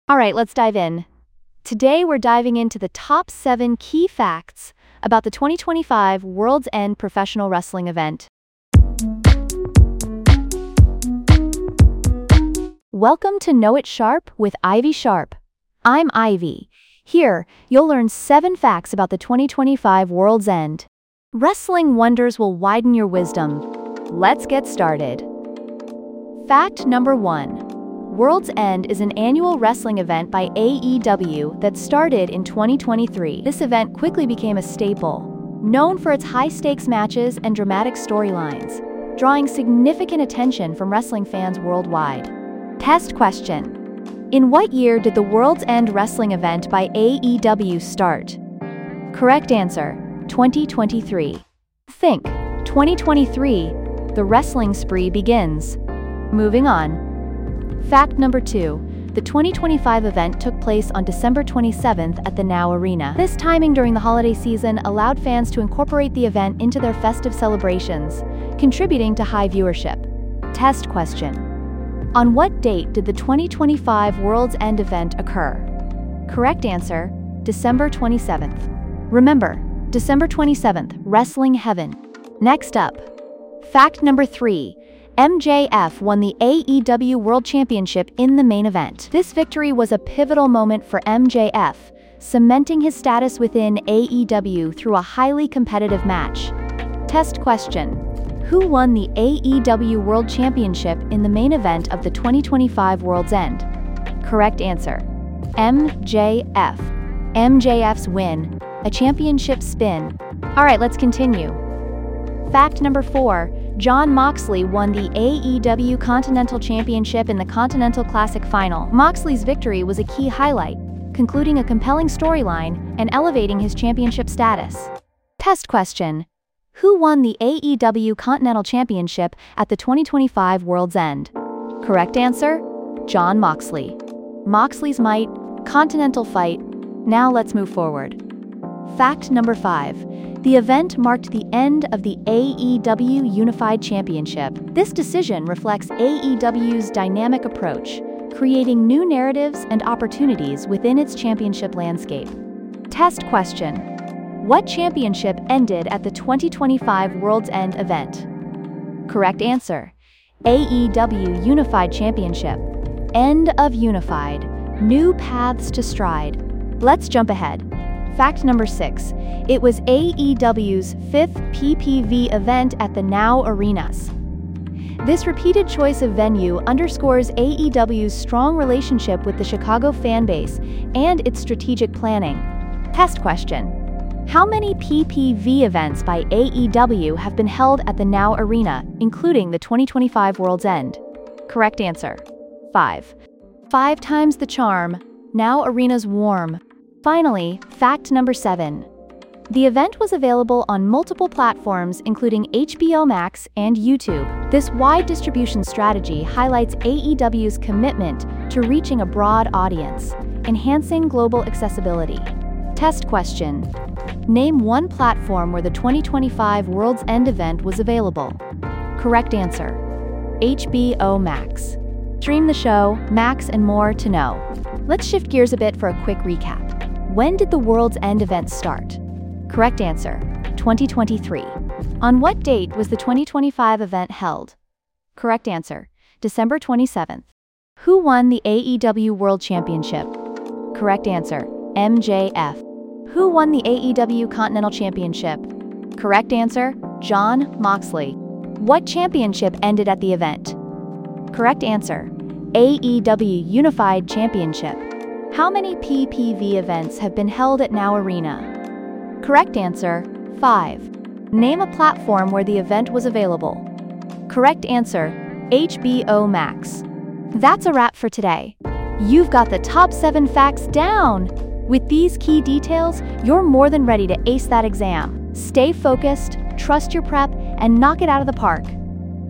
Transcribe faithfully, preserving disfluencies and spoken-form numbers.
All right, let's dive in. Today we're diving into the top seven key facts about the twenty twenty-five World's End Professional Wrestling event. Welcome to Know It Sharp with Ivy Sharp. I'm Ivy. Here, you'll learn seven facts about the twenty twenty-five World's End. Wrestling wonders will widen your wisdom. Let's get started. Fact number one. World's End is an annual wrestling event by A E W that started in twenty twenty-three. This event quickly became a staple, known for its high-stakes matches and dramatic storylines, drawing significant attention from wrestling fans worldwide. Test question. In what year did the World's End wrestling event by A E W start? Correct answer, twenty twenty-three. Think, twenty twenty-three, the wrestling spree begins. Moving on. Fact number two. The twenty twenty-five event took place on December twenty-seventh at the Now Arena. This timing during the holiday season allowed fans to incorporate the event into their festive celebrations, contributing to high viewership. Test question. On what date did the twenty twenty-five World's End event occur? Correct answer, December twenty-seventh. Remember, December twenty-seventh, Wrestling Heaven. Next up. Fact number three. M J F won the A E W World Championship in the main event. This victory was a pivotal moment for M J F, cementing his status within A E W through a highly competitive match. Test question. Who won the A E W World Championship in the main event of the twenty twenty-five World's End? Correct answer. M J F. M J F's win, a championship spin. All right, let's continue. Fact number four. Jon Moxley won the A E W Continental Championship in the Continental Classic Final. Moxley's victory was a key highlight, concluding a compelling storyline and elevating his championship status. Test question. Who won the A E W Continental Championship at the twenty twenty-five World's End? Correct answer, Jon Moxley. Moxley's might, Continental fight. Now let's move forward. Fact number five. The event marked the end of the A E W Unified Championship. This decision reflects A E W's dynamic approach, creating new narratives and opportunities within its championship landscape. Test question. What championship ended at the twenty twenty-five World's End event? Correct answer. A E W Unified Championship. End of Unified. New paths to stride. Let's jump ahead. Fact number six. It was A E W's fifth P P V event at the Now Arenas. This repeated choice of venue underscores A E W's strong relationship with the Chicago fan base and its strategic planning. Test question. How many P P V events by A E W have been held at the Now Arena, including the twenty twenty-five World's End? Correct answer. Five. Five times the charm. Now Arena's warm. Finally, fact number seven. The event was available on multiple platforms including H B O Max and YouTube. This wide distribution strategy highlights A E W's commitment to reaching a broad audience, enhancing global accessibility. Test question. Name one platform where the twenty twenty-five World's End event was available. Correct answer. H B O Max. Stream the show, Max and more to know. Let's shift gears a bit for a quick recap. When did the World's End event start? Correct answer, twenty twenty-three. On what date was the twenty twenty-five event held? Correct answer, December twenty-seventh. Who won the A E W World Championship? Correct answer, M J F. Who won the A E W Continental Championship? Correct answer, Jon Moxley. What championship ended at the event? Correct answer, A E W Unified Championship. How many P P V events have been held at Now Arena? Correct answer, five. Name a platform where the event was available. Correct answer, H B O Max. That's a wrap for today. You've got the top seven facts down. With these key details, you're more than ready to ace that exam. Stay focused, trust your prep, and knock it out of the park.